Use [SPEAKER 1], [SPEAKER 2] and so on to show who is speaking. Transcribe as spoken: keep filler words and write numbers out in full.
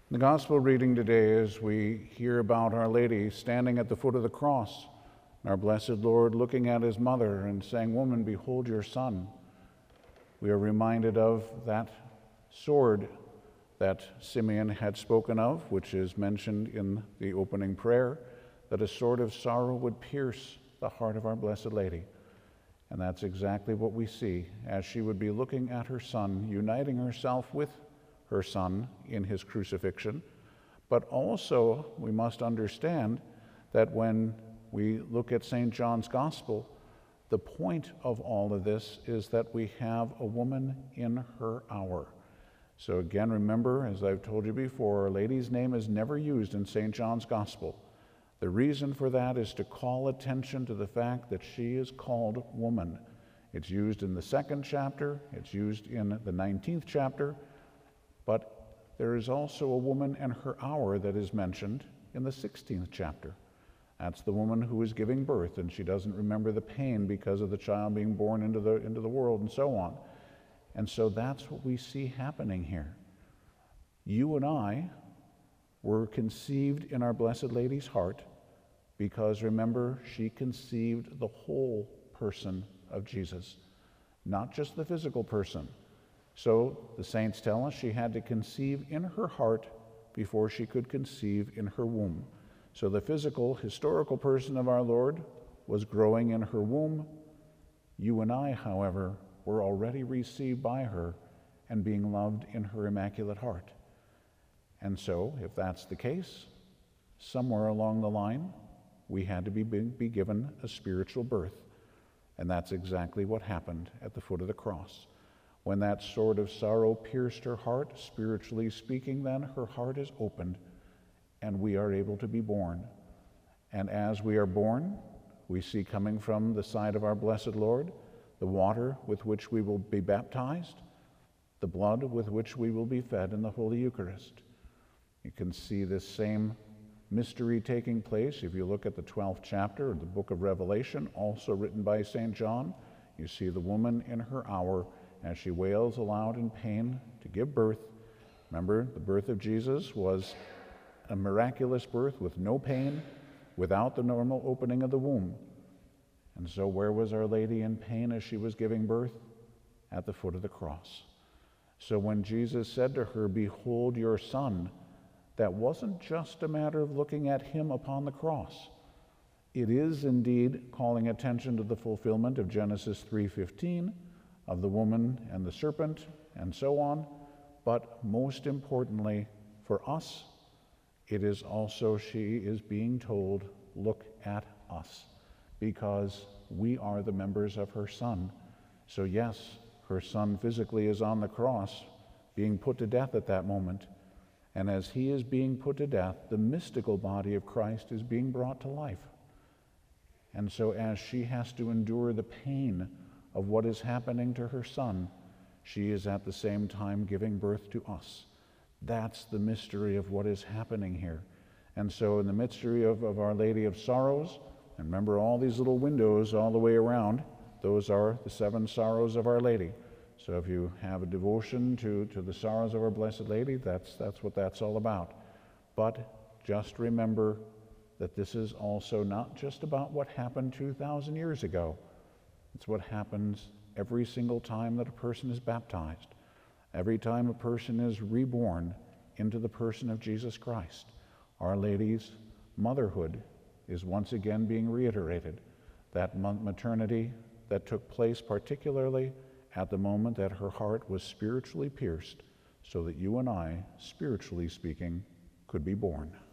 [SPEAKER 1] The gospel reading today, as we hear about Our Lady standing at the foot of the cross, and our blessed Lord looking at his mother and saying, "Woman, behold your son," we are reminded of that sword that Simeon had spoken of, which is mentioned in the opening prayer, that a sword of sorrow would pierce the heart of our Blessed Lady. And that's exactly what we see as she would be looking at her son, uniting herself with her son in his crucifixion. But also we must understand that when we look at Saint John's Gospel, the point of all of this is that we have a woman in her hour. So again, remember, as I've told you before, Our Lady's name is never used in Saint John's Gospel. The reason for that is to call attention to the fact that she is called woman. It's used in the second chapter, it's used in the nineteenth chapter, but there is also a woman in her hour that is mentioned in the sixteenth chapter. That's the woman who is giving birth, and she doesn't remember the pain because of the child being born into the, into the world and so on. And so that's what we see happening here. You and I were conceived in our Blessed Lady's heart because, remember, she conceived the whole person of Jesus, not just the physical person. So the saints tell us she had to conceive in her heart before she could conceive in her womb. So the physical, historical person of our Lord was growing in her womb. You and I, however, were already received by her and being loved in her immaculate heart. And so, if that's the case, somewhere along the line, we had to be, be given a spiritual birth. And that's exactly what happened at the foot of the cross. When that sword of sorrow pierced her heart, spiritually speaking, then her heart is opened and we are able to be born. And as we are born, we see coming from the side of our blessed Lord the water with which we will be baptized, the blood with which we will be fed in the Holy Eucharist. You can see this same mystery taking place if you look at the twelfth chapter of the book of Revelation, also written by Saint John. You see the woman in her hour as she wails aloud in pain to give birth. Remember, the birth of Jesus was a miraculous birth with no pain, without the normal opening of the womb. And so where was Our Lady in pain as she was giving birth? At the foot of the cross. So when Jesus said to her, "Behold your son," that wasn't just a matter of looking at him upon the cross. It is indeed calling attention to the fulfillment of Genesis three fifteen, of the woman and the serpent, and so on. But most importantly, for us, it is also she is being told, look at us, because we are the members of her son. So yes, her son physically is on the cross, being put to death at that moment. And as he is being put to death, the mystical body of Christ is being brought to life. And so as she has to endure the pain of what is happening to her son, she is at the same time giving birth to us. That's the mystery of what is happening here. And so in the mystery of, of Our Lady of Sorrows, and remember all these little windows all the way around, those are the seven sorrows of Our Lady. So if you have a devotion to, to the sorrows of Our Blessed Lady, that's, that's what that's all about. But just remember that this is also not just about what happened two thousand years ago. It's what happens every single time that a person is baptized, every time a person is reborn into the person of Jesus Christ. Our Lady's motherhood is once again being reiterated, that maternity that took place particularly at the moment that her heart was spiritually pierced, so that you and I, spiritually speaking, could be born.